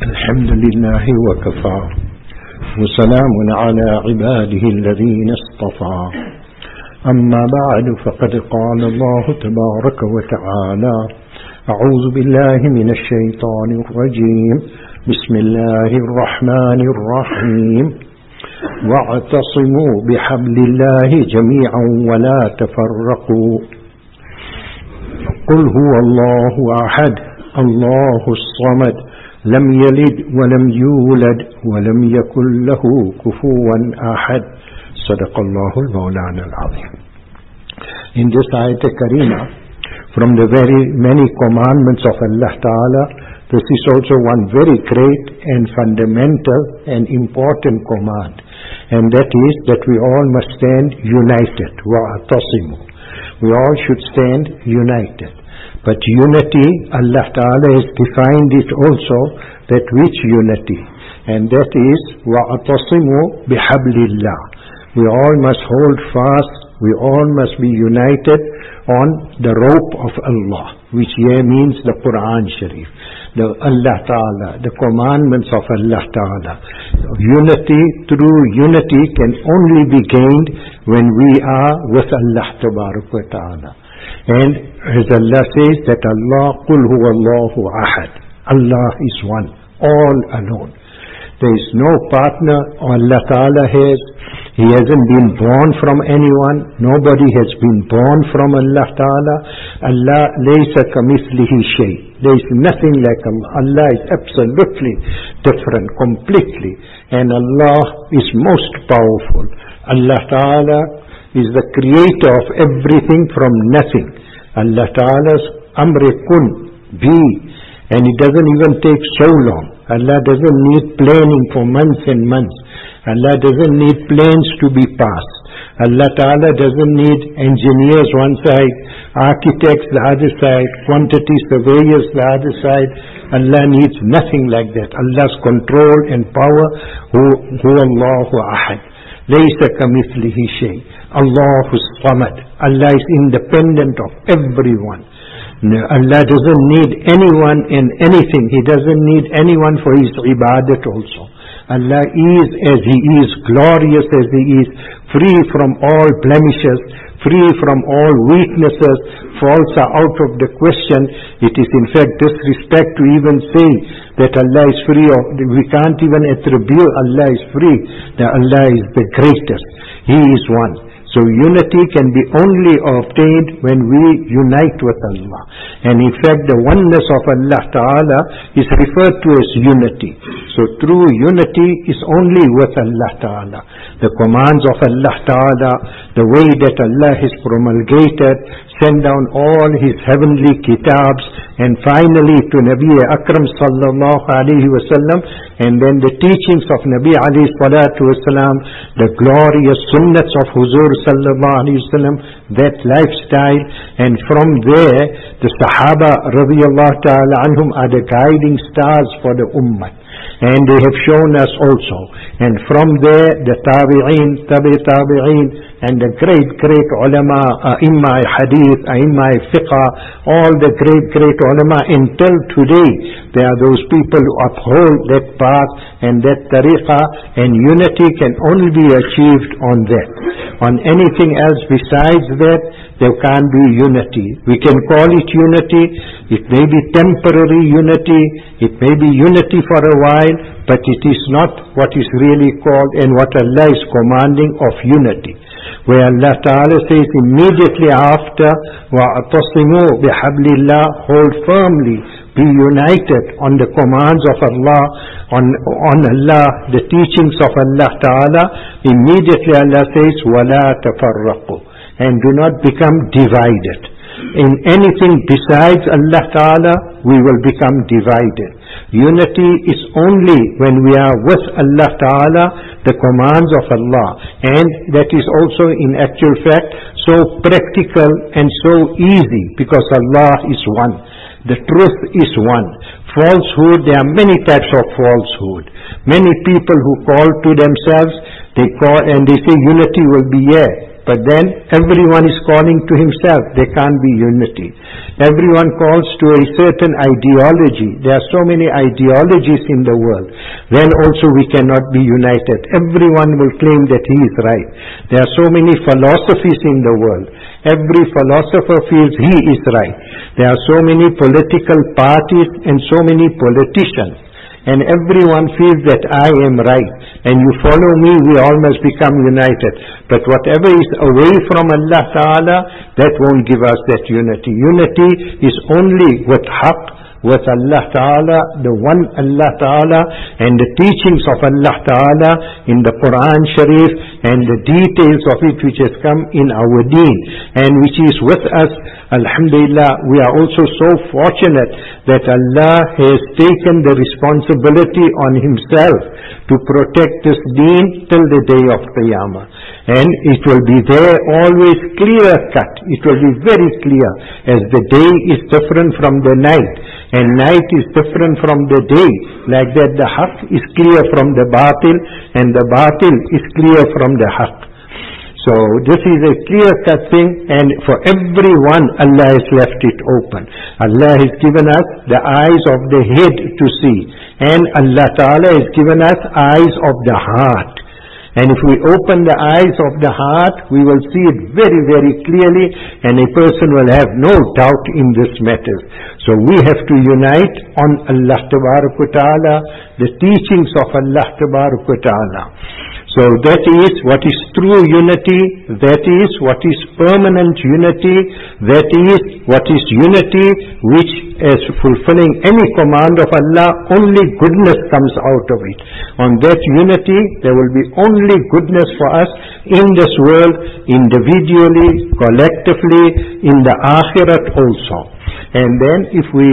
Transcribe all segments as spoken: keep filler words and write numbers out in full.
الحمد لله وكفى وسلام على عباده الذين اصطفى أما بعد فقد قال الله تبارك وتعالى أعوذ بالله من الشيطان الرجيم بسم الله الرحمن الرحيم واعتصموا بحبل الله جميعا ولا تفرقوا قل هو الله أحد الله الصمد لم يلد ولم يولد ولم يكن له كفوا أحد صدق الله المولانا العظيم. In this ayat karima, from the very many commandments of Allah Ta'ala, this is also one very great and fundamental and important command, and that is that we all must stand united. وَاعْتَصِمُوا. We all should stand united. But unity, Allah Ta'ala has defined it also, that which unity? And that is, وَاعْتَصِمُوا بِحَبْلِ اللَّهِ. We all must hold fast, we all must be united on the rope of Allah, which here means the Quran Sharif, the Allah Ta'ala, the commandments of Allah Ta'ala. Unity, true unity can only be gained when we are with Allah Ta'ala. And as Allah says that Allah, قُلْ هُوَ اللَّهُ أَحَدٌ. Allah is one, all alone. There is no partner Allah Ta'ala has. He hasn't been born from anyone. Nobody has been born from Allah Ta'ala. Allah laysa kamithlihi shay. There is nothing like Allah. Allah is absolutely different, completely. And Allah is most powerful. Allah Ta'ala is the creator of everything from nothing. Allah Ta'ala's amri kun, be. And it doesn't even take so long. Allah doesn't need planning for months and months. Allah doesn't need plans to be passed. Allah Ta'ala doesn't need engineers one side, architects the other side, quantity surveyors the other side. Allah needs nothing like that. Allah's control and power, huwa Allahu ahad. Laysa kamithlihi shay. Allahu samad. Allah is independent of everyone. No, Allah doesn't need anyone in anything. He doesn't need anyone for His ibadat also. Allah is as He is, glorious as He is, free from all blemishes, free from all weaknesses. Faults are out of the question. It is in fact disrespect to even say that Allah is free of, we can't even attribute Allah is free. That Allah is the greatest. He is one. So unity can be only obtained when we unite with Allah. And in fact the oneness of Allah Ta'ala is referred to as unity. So true unity is only with Allah Ta'ala. The commands of Allah Ta'ala, the way that Allah has promulgated, sent down all His heavenly kitabs, and finally to Nabi Akram sallallahu alayhi wa sallam, and then the teachings of Nabi alayhi salatu wa sallam, the glorious sunnats of Huzur sallallahu alayhi wa sallam, that lifestyle, and from there the Sahaba radiyallahu ta'ala anhum are the guiding stars for the ummah. And they have shown us also. And from there the Tabi'een, Tabi Tabi'een, and the great, great ulama, A'imma Hadith, A'imma Fiqh, all the great, great ulama until today, there are those people who uphold that path and that tariqah, and unity can only be achieved on that. On anything else besides that, there can't be unity. We can call it unity. It may be temporary unity. It may be unity for a while, but it is not what is really called and what Allah is commanding of unity. Where Allah Ta'ala says immediately after, وَاعْتَصِمُوا بِحَبْلِ اللَّهِ, hold firmly, be united on the commands of Allah, on, on Allah, the teachings of Allah Ta'ala. Immediately Allah says, وَلَا تَفَرَّقُوا, and do not become divided. In anything besides Allah Ta'ala, we will become divided. Unity is only when we are with Allah Ta'ala, the commands of Allah. And that is also in actual fact so practical and so easy, because Allah is one. The truth is one. Falsehood, there are many types of falsehood. Many people who call to themselves, they call and they say unity will be here. But then everyone is calling to himself. There can't be unity. Everyone calls to a certain ideology. There are so many ideologies in the world. Then also we cannot be united. Everyone will claim that he is right. There are so many philosophies in the world. Every philosopher feels he is right. There are so many political parties and so many politicians. And everyone feels that I am right. And you follow me, we all must become united. But whatever is away from Allah Ta'ala, that won't give us that unity. Unity is only with haqq, with Allah Ta'ala, the one Allah Ta'ala, and the teachings of Allah Ta'ala in the Quran Sharif, and the details of it which has come in our deen, and which is with us. Alhamdulillah, we are also so fortunate that Allah has taken the responsibility on himself to protect this deen till the day of Qiyamah. And it will be there always clear cut. It will be very clear, as the day is different from the night, and night is different from the day. Like that, the haqq is clear from the batil, and the batil is clear from the haqq. So this is a clear-cut thing, and for everyone Allah has left it open. Allah has given us the eyes of the head to see, and Allah Ta'ala has given us eyes of the heart. And if we open the eyes of the heart, we will see it very, very clearly, and a person will have no doubt in this matter. So we have to unite on Allah Ta'ala, the teachings of Allah Ta'ala. So that is what is true unity, that is what is permanent unity, that is what is unity which is fulfilling any command of Allah, only goodness comes out of it. On that unity, there will be only goodness for us in this world, individually, collectively, in the akhirat also. And then if we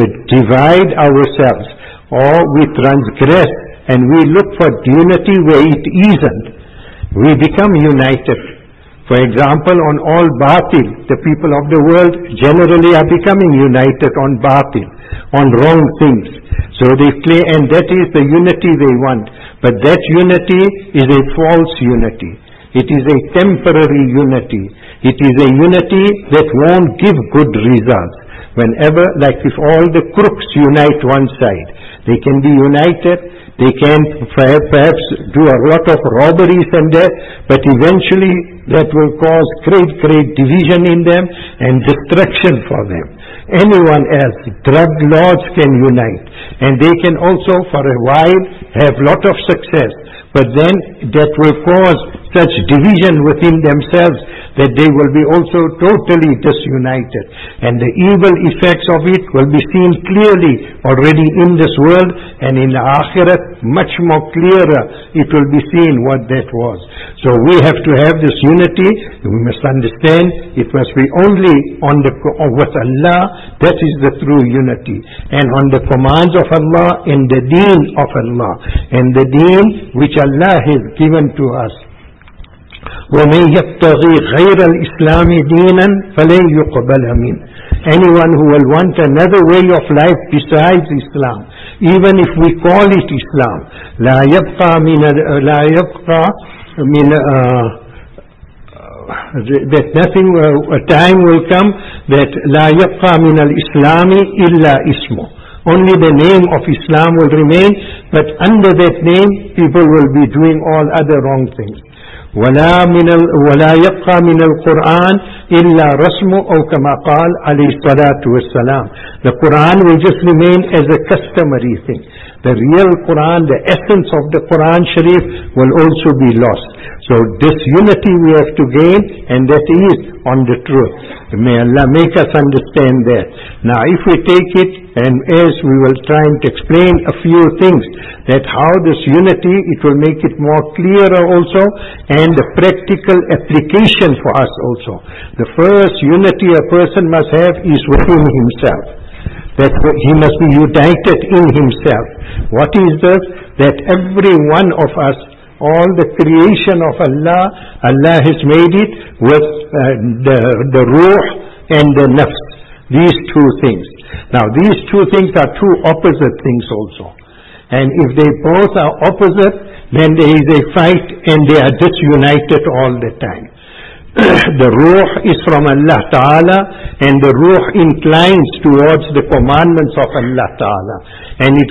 divide ourselves, or we transgress, and we look for unity where it isn't, we become united. For example, on all batil, the people of the world generally are becoming united on batil, on wrong things. So they claim, and that is the unity they want. But that unity is a false unity. It is a temporary unity. It is a unity that won't give good results. Whenever, like if all the crooks unite one side, they can be united. They can perhaps do a lot of robberies and that, but eventually that will cause great, great division in them and destruction for them. Anyone else, drug lords can unite, and they can also for a while have lot of success, but then that will cause such division within themselves that they will be also totally disunited, and the evil effects of it will be seen clearly already in this world, and in the akhirat much more clearer it will be seen what that was. So we have to have this unity. We must understand it must be only on the with Allah. That is the true unity, and on the commands of Allah and the deen of Allah, and the deen which Allah has given to us. وَمَنْ يَبْتَغِي غَيْرَ الْإِسْلَامِ دِينًا فَلَنْ يُقْبَلَ مِنْهُ. Anyone who will want another way of life besides Islam, even if we call it Islam, لا يبقى من لا يبقى من uh, that nothing, uh, a time will come that لا يبقى من الإسلام إلا اسمه. Only the name of Islam will remain, but under that name people will be doing all other wrong things. ولا من ال... ولا يبقى من القرآن إلا رسمه أو كما قال عليه الصلاة والسلام. The Quran will just remain as a customary thing. The real Quran, the essence of the Quran Sharif will also be lost. So this unity we have to gain, and that is on the truth. May Allah make us understand that. Now if we take it, and as we will try and explain a few things, that how this unity, it will make it more clearer also, and the practical application for us also. The first unity a person must have is within himself. That he must be united in himself. What is this? That every one of us, all the creation of Allah, Allah has made it with uh, the, the ruh and the nafs. These two things. Now these two things are two opposite things also. And if they both are opposite, then there is a fight and they are disunited all the time. The ruh is from Allah Ta'ala, and the ruh inclines towards the commandments of Allah Ta'ala, and it,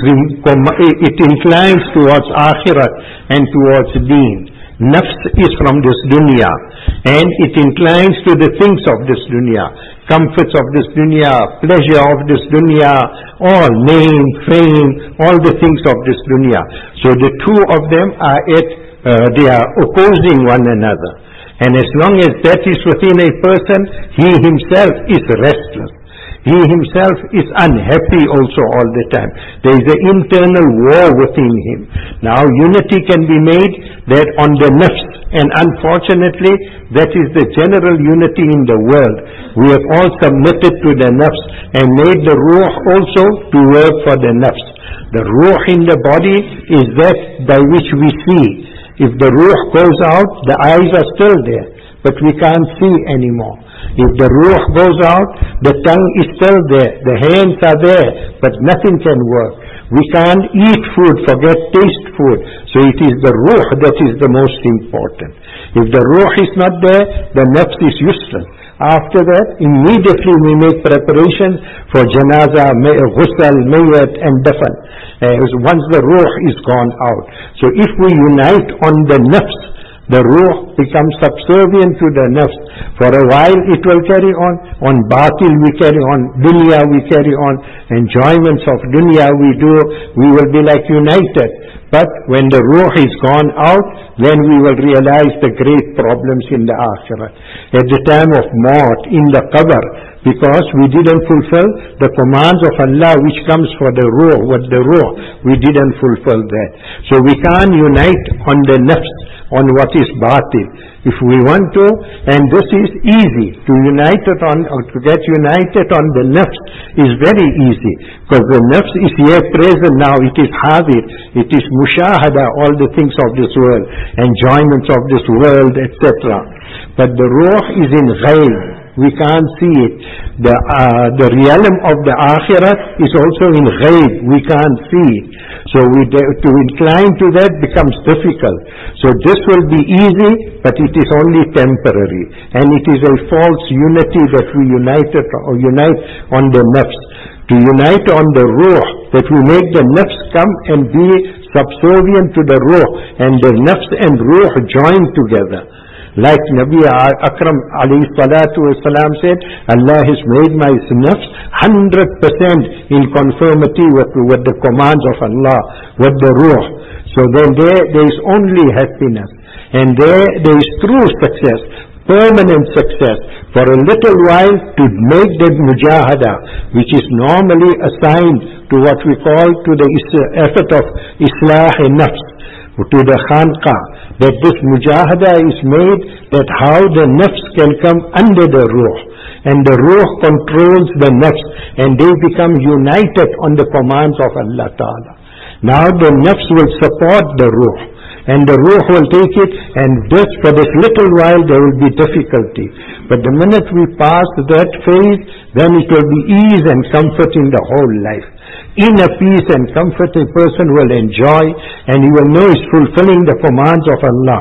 it inclines towards akhirat and towards deen. Nafs is from this dunya, and it inclines to the things of this dunya, comforts of this dunya, pleasure of this dunya, all name, fame, all the things of this dunya. So the two of them are at, uh, they are opposing one another. And as long as that is within a person, he himself is restless. He himself is unhappy also all the time. There is an internal war within him. Now unity can be made that on the nafs, and unfortunately that is the general unity in the world. We have all submitted to the nafs and made the ruh also to work for the nafs. The ruh in the body is that by which we see. If the ruh goes out, the eyes are still there, but we can't see anymore. If the ruh goes out, the tongue is still there, the hands are there, but nothing can work. We can't eat food, forget taste food. So it is the ruh that is the most important. If the ruh is not there, the nafs is useless. After that, immediately we make preparations for janazah, ghusl, mayyat and dafan. Uh, once the ruh is gone out. So if we unite on the nafs, the ruh becomes subservient to the nafs. For a while it will carry on. On batil we carry on. Dunya we carry on. Enjoyments of dunya we do. We will be like united. But when the ruh is gone out, then we will realize the great problems in the akhirah. At the time of maut, in the qabr, because we didn't fulfill the commands of Allah which comes for the ruh, what the ruh, we didn't fulfill that. So we can't unite on the nafs, on what is batil. If we want to, and this is easy, to unite it on, or to get united on the nafs is very easy, because the nafs is here present now, it is hadir, it is mushahada, all the things of this world, enjoyments of this world, et cetera. But the ruh is in ghayb. We can't see it. The, uh, the realm of the akhirah is also in ghayb. We can't see it. So we de- to incline to that becomes difficult. So this will be easy, but it is only temporary. And it is a false unity that we unite or unite on the nafs. To unite on the ruh, that we make the nafs come and be subservient to the ruh, and the nafs and ruh join together. Like Nabi Akram alayhi salatu wasalam said, Allah has made my nafs one hundred percent in conformity with, with the commands of Allah, with the ruh. So then there, there is only happiness. And there, there is true success, permanent success. For a little while to make that mujahada, which is normally assigned to what we call to the effort of islah and nafs, to the khanqa, that this mujahada is made, that how the nafs can come under the ruh, and the ruh controls the nafs, and they become united on the commands of Allah Ta'ala. Now the nafs will support the ruh, and the ruh will take it, and this, for this little while there will be difficulty. But the minute we pass that phase, then it will be ease and comfort in the whole life. Inner peace and comfort a person will enjoy, and he will know he is fulfilling the commands of Allah.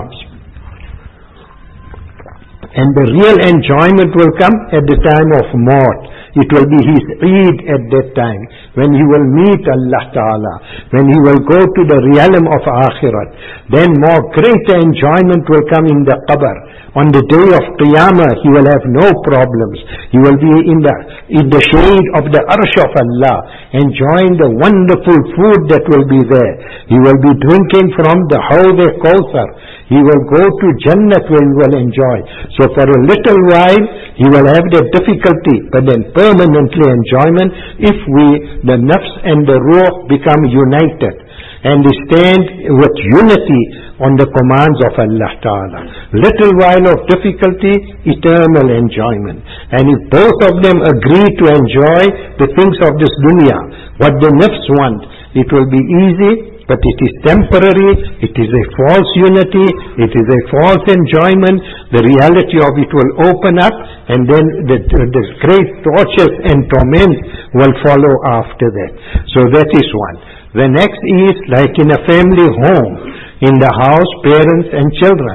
And the real enjoyment will come at the time of maut. It will be his Eid at that time, when he will meet Allah Ta'ala, when he will go to the realm of Akhirat. Then more greater enjoyment will come in the qabr. On the day of Qiyamah, he will have no problems. He will be in the, in the shade of the arsh of Allah, enjoying the wonderful food that will be there. He will be drinking from the Hawd al-Kawthar. He will go to Jannat where he will enjoy. So for a little while, he will have the difficulty, but then permanently enjoyment if we, the nafs and the ruh, become united and they stand with unity on the commands of Allah Ta'ala. Little while of difficulty, eternal enjoyment. And if both of them agree to enjoy the things of this dunya, what the nafs want, it will be easy, but it is temporary, it is a false unity, it is a false enjoyment. The reality of it will open up, and then the, the great tortures and torment will follow after that. So that is one. The next is like in a family home, in the house, parents and children.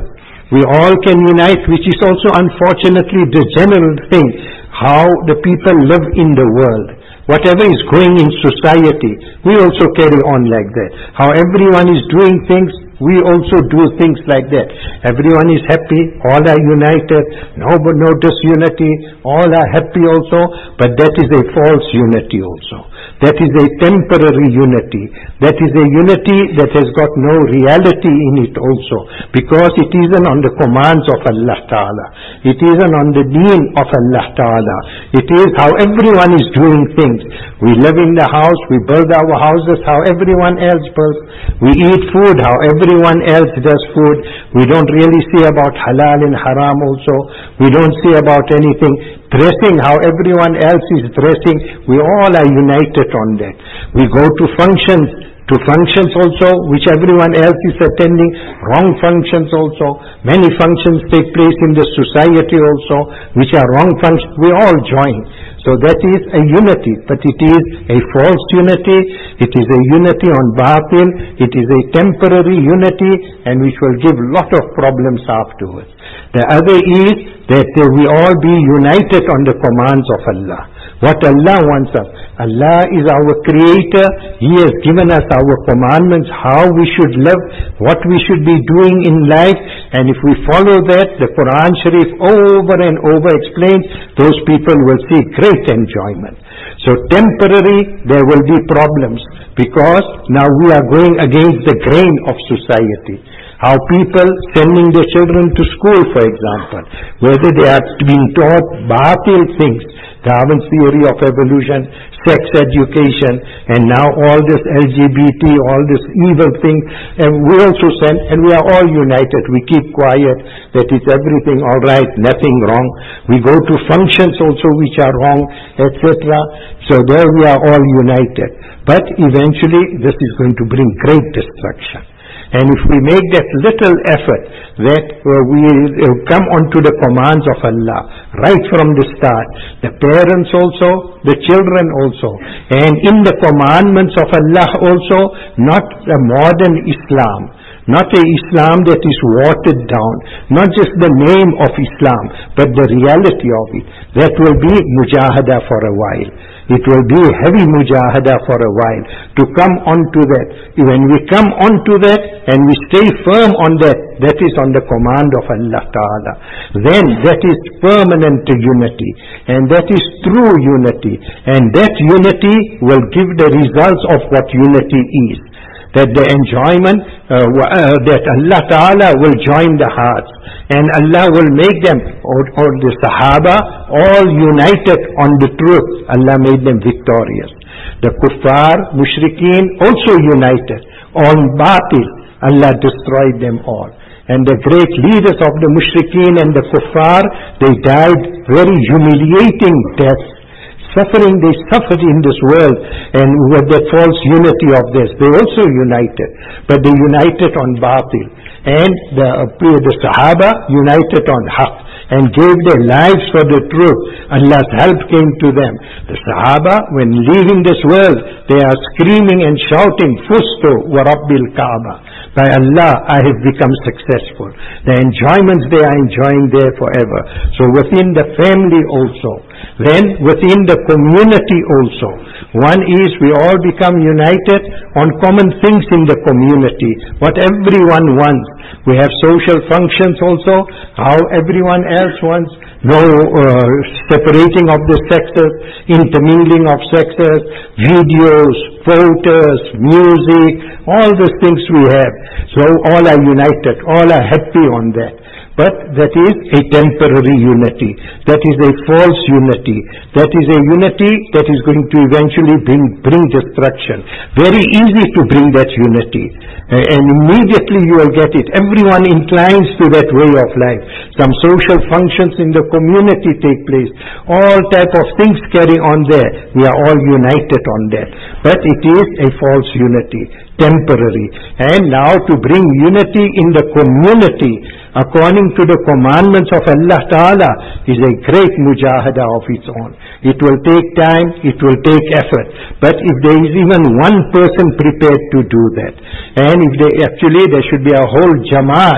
We all can unite, which is also unfortunately the general thing, how the people live in the world. Whatever is going in society, we also carry on like that. How everyone is doing things, we also do things like that. Everyone is happy, all are united, no, no disunity, all are happy also, but that is a false unity also. That is a temporary unity. That is a unity that has got no reality in it also, because it isn't on the commands of Allah Ta'ala. It isn't on the deen of Allah Ta'ala. It is how everyone is doing things. We live in the house, we build our houses how everyone else builds. We eat food how everyone else does food. We don't really see about halal and haram also. We don't see about anything. Dressing how everyone else is dressing. We all are united on that. We go to functions, to functions also which everyone else is attending, wrong functions also. Many functions take place in the society also which are wrong functions. We all join. So that is a unity, but it is a false unity. It is a unity on batil. It is a temporary unity, and which will give lot of problems afterwards. The other is that we all be united on the commands of Allah. What Allah wants us. Allah is our creator. He has given us our commandments, how we should live, what we should be doing in life. And if we follow that, the Quran Sharif over and over explains, those people will see great enjoyment. So temporary, there will be problems, because now we are going against the grain of society. How people sending their children to school, for example, whether they are being taught batil things, Darwin's theory of evolution, sex education, and now all this L G B T, all this evil thing, and we also send, and we are all united. We keep quiet, that it's everything all right, nothing wrong. We go to functions also which are wrong, et cetera. So there we are all united. But eventually this is going to bring great destruction. And if we make that little effort that uh, we uh, come onto the commands of Allah right from the start, the parents also, the children also, and in the commandments of Allah also, not a modern Islam, not a Islam that is watered down, not just the name of Islam, but the reality of it. That will be mujahada for a while. It will be heavy mujahada for a while to come onto that. When we come onto that and we stay firm on that, that is on the command of Allah Ta'ala. Then that is permanent unity, and that is true unity, and that unity will give the results of what unity is. That the enjoyment, uh, uh, that Allah Ta'ala will join the hearts, and Allah will make them, or, or the Sahaba, all united on the truth. Allah made them victorious. The kuffar, mushrikeen, also united on batil. Allah destroyed them all. And the great leaders of the mushrikeen and the kuffar, they died very humiliating deaths. Suffering they suffered in this world, and with the false unity of this, they also united, but they united on batil. And the, uh, the Sahaba united on haqq and gave their lives for the truth. Allah's help came to them. The Sahaba, when leaving this world, they are screaming and shouting, Fustu wa Rabbil Kaaba. By Allah, I have become successful. The enjoyments they are enjoying there forever. So within the family also, then within the community also, one is we all become united on common things in the community, what everyone wants. We have social functions also, how everyone else wants. No uh, separating of the sexes, intermingling of sexes, videos, photos, music, all these things we have. So all are united, all are happy on that. But that is a temporary unity. That is a false unity. That is a unity that is going to eventually bring, bring destruction. Very easy to bring that unity. And immediately you will get it. Everyone inclines to that way of life. Some social functions in the community take place. All type of things carry on there. We are all united on that. But it is a false unity, temporary. And now to bring unity in the community, according to the commandments of Allah Ta'ala, is a great mujahada of its own. It will take time, it will take effort. But if there is even one person prepared to do that, and if they actually, there should be a whole jamaat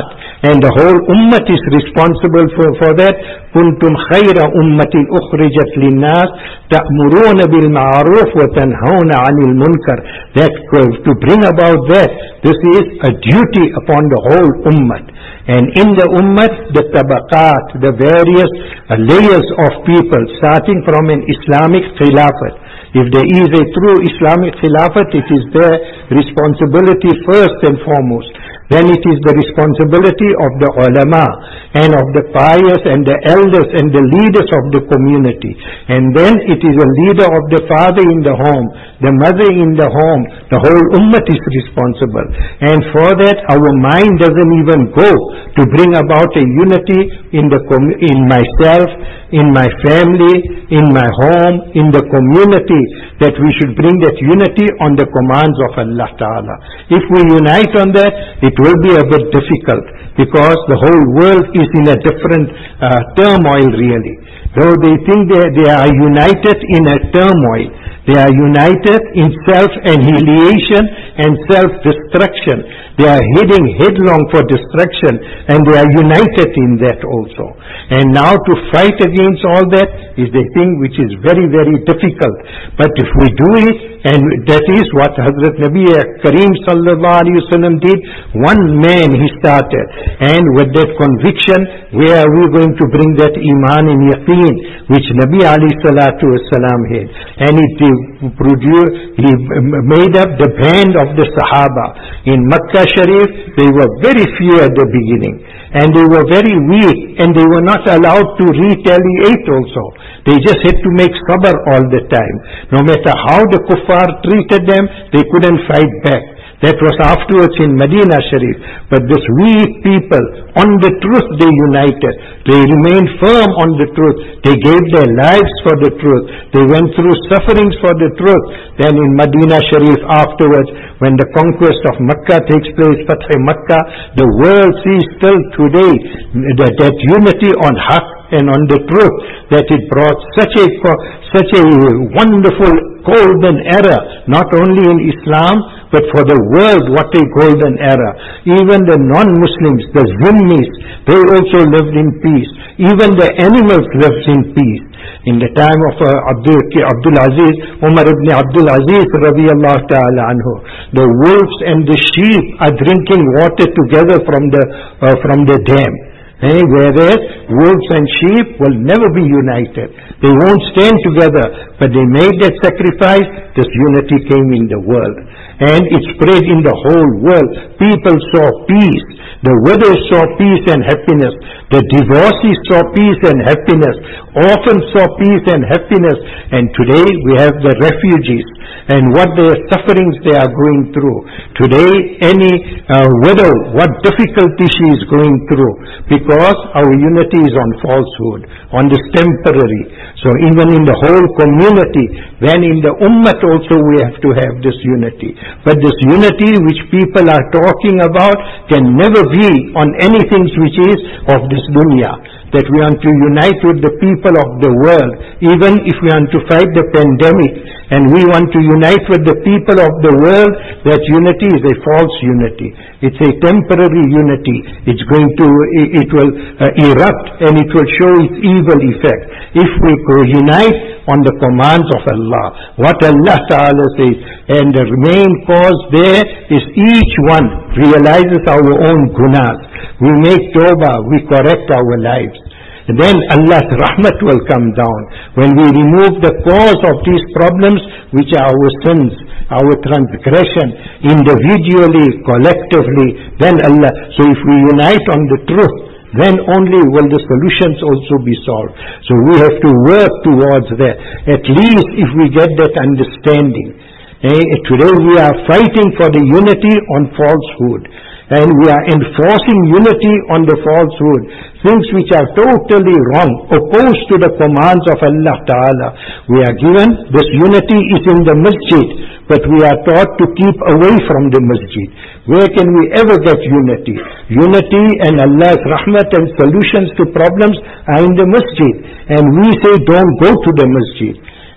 and the whole ummah is responsible for, for that. Kuntum khayra ummatin ukhrijat linnas ta'muruna bil ma'ruf wa tanhauna 'anil munkar. That to bring about that, this is a duty upon the whole ummah. And in the ummah, the tabaqat, the various uh, layers of people, starting from an Islamic khilafat. If there is a true Islamic khilafat, it is their responsibility first and foremost. Then it is the responsibility of the ulama and of the pious and the elders and the leaders of the community. And then it is a leader of the father in the home, the mother in the home. The whole ummah is responsible. And for that, our mind doesn't even go to bring about a unity in the com- in myself, in my family, in my home, in the community, that we should bring that unity on the commands of Allah Ta'ala. If we unite on that, it will be a bit difficult, because the whole world is in a different uh, turmoil really. Though they think they, they are united in a turmoil, they are united in self-annihilation and self-destruction. They are heading headlong for destruction, and they are united in that also. And now to fight against all that is the thing which is very, very difficult. But if we do it, and that is what Hazrat Nabi Kareem Sallallahu Alaihi Wasallam did, one man he started, and with that conviction, where are we going to bring that iman and yaqeen which Nabi Alayhi Salatu Wasalam had? And it produced, he made up the band of the Sahaba. In Makkah Sharif, they were very few at the beginning, and they were very weak, and they were not allowed to retaliate also. They just had to make sabr all the time. No matter how the kuffar treated them, they couldn't fight back. That was afterwards in Medina Sharif. But this weak people, on the truth they united. They remained firm on the truth. They gave their lives for the truth. They went through sufferings for the truth. Then in Medina Sharif afterwards, when the conquest of Makkah takes place, Fath Makkah, the world sees still today that, that unity on haqq and on the truth, that it brought such a such a wonderful golden era, not only in Islam, but for the world. What a golden era. Even the non-Muslims, the Zimmis, they also lived in peace. Even the animals lived in peace. In the time of uh, Abdul, Abdul Aziz, Umar ibn Abdul Aziz radiyallahu ta'ala anhu, the wolves and the sheep are drinking water together from the uh, from the dam. Eh, whereas wolves and sheep will never be united. They won't stand together. But they made that sacrifice. This unity came in the world. And it spread in the whole world. People saw peace. The widows saw peace and happiness. The divorcees saw peace and happiness. Orphans saw peace and happiness. And today we have the refugees, and what their sufferings they are going through. Today, any uh, widow, what difficulty she is going through, because our unity is on falsehood, on this temporary. So even in the whole community, then in the ummah also we have to have this unity. But this unity which people are talking about can never be on anything which is of this dunya. That we want to unite with the people of the world. Even if we want to fight the pandemic, and we want to unite with the people of the world, that unity is a false unity. It's a temporary unity. It's going to, it will uh, erupt, and it will show its evil effect. If we unite on the commands of Allah, what Allah Ta'ala says, and the main cause there is each one realizes our own gunas. We make tawbah, we correct our lives. Then Allah's rahmat will come down. When we remove the cause of these problems, which are our sins, our transgression, individually, collectively, then Allah. So if we unite on the truth, then only will the solutions also be solved. So we have to work towards that. At least if we get that understanding. Eh, today we are fighting for the unity on falsehood. And we are enforcing unity on the falsehood. Things which are totally wrong, opposed to the commands of Allah Ta'ala. We are given, this unity is in the masjid, but we are taught to keep away from the masjid. Where can we ever get unity? Unity and Allah's rahmat and solutions to problems are in the masjid. And we say don't go to the masjid.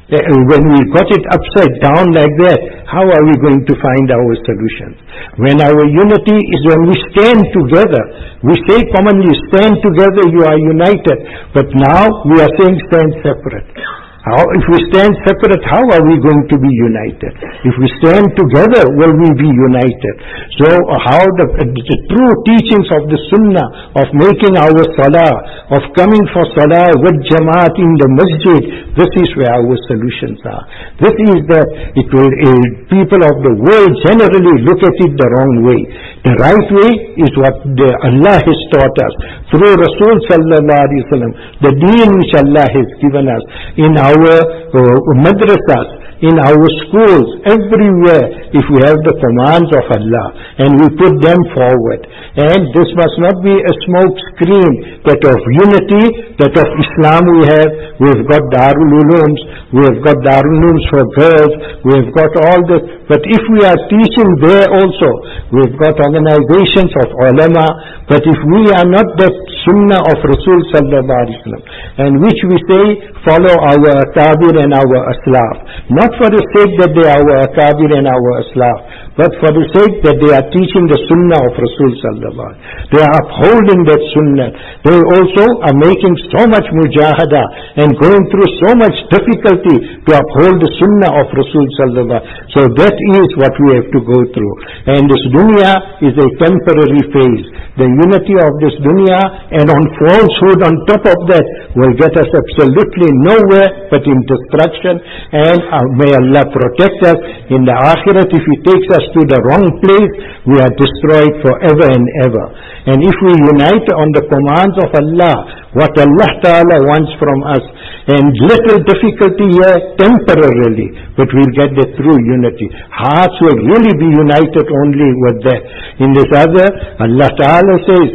Uh, When we got it upside down like that, how are we going to find our solutions? When our unity is when we stand together. We say commonly, stand together, you are united. But now we are saying stand separate. How, if we stand separate, how are we going to be united? If we stand together, will we be united? So uh, how the, uh, the true teachings of the Sunnah, of making our salah, of coming for salah with Jamaat in the masjid, this is where our solutions are. This is that it will, uh, people of the world generally look at it the wrong way. The right way is what the, Allah has taught us through Rasul sallallahu alaihi wasallam, the deen which Allah has given us in our our uh, madrasas, in our schools, everywhere, if we have the commands of Allah and we put them forward. And this must not be a smoke screen that of unity, that of Islam we have. We've got Darul Ulooms, we have got Darul Ulooms for girls, we have got all this. But if we are teaching there also, we've got organizations of ulama, but if we are not that sunnah of Rasul sallallahu alaihi wasallam, and which we say follow our akabir and our aslaf, not for the sake that they are our akabir and our aslaf, but for the sake that they are teaching the sunnah of Rasul sallallahu alaihi wasallam. They are upholding that sunnah. They also are making so much mujahada and going through so much difficulty to uphold the sunnah of Rasul sallallahu alaihi wasallam. So that is what we have to go through. And this dunya is a temporary phase. The unity of this dunya and on falsehood on top of that will get us absolutely nowhere but in destruction. And uh, may Allah protect us. In the akhirat, if He takes us to the wrong place, we are destroyed forever and ever. And if we unite on the commands of Allah, what Allah Ta'ala wants from us, and little difficulty here temporarily, but we'll get the true unity. Hearts will really be united only with that. In this other, Allah Ta'ala says,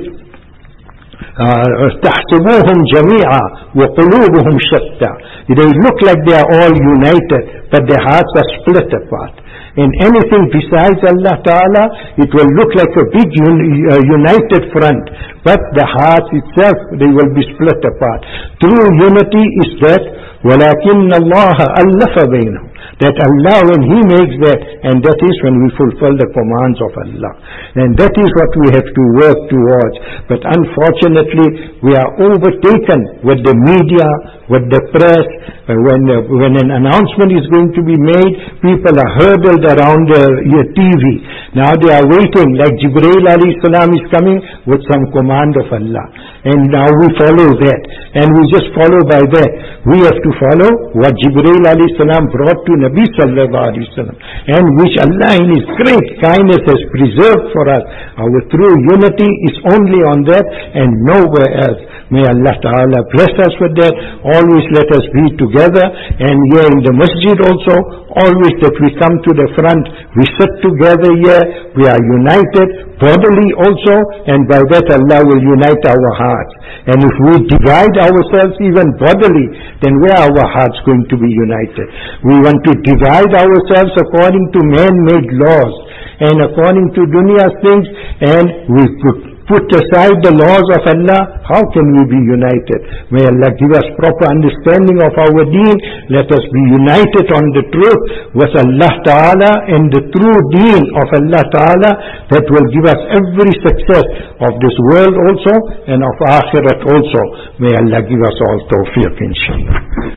تَحْسَبُوهُمْ جَمِيعًا وَقُلُوبُهُمْ شَتَّى. They look like they are all united, but their hearts are split apart. In anything besides Allah Ta'ala, it will look like a big un- uh, united front, but the heart itself, they will be split apart. True unity is that وَلَكِنَّ اللَّهَ أَلَّفَ بَيْنَهُمْ, that Allah, when He makes that, and that is when we fulfill the commands of Allah. And that is what we have to work towards. But unfortunately, we are overtaken with the media, with the press. Uh, when, uh, when an announcement is going to be made, people are hurdled around uh, your T V. Now they are waiting, like Jibreel alayhi salam is coming with some command of Allah. And now we follow that. And we just follow by that. We have to follow what Jibreel alayhi salam brought to Nabi sallallahu alayhi wasallam, and which Allah in His great kindness has preserved for us. Our true unity is only on that and nowhere else. May Allah Ta'ala bless us with that. Always let us be together. And here in the masjid also, always that we come to the front, we sit together here, we are united bodily also, and by that Allah will unite our hearts. And if we divide ourselves even bodily, then where are our hearts going to be united? We want to divide ourselves according to man-made laws and according to dunya's things, and we put aside the laws of Allah. How can we be united? May Allah give us proper understanding of our deen. Let us be united on the truth with Allah Ta'ala and the true deen of Allah Ta'ala, that will give us every success of this world also and of Akhirat also. May Allah give us all tawfiq, inshallah.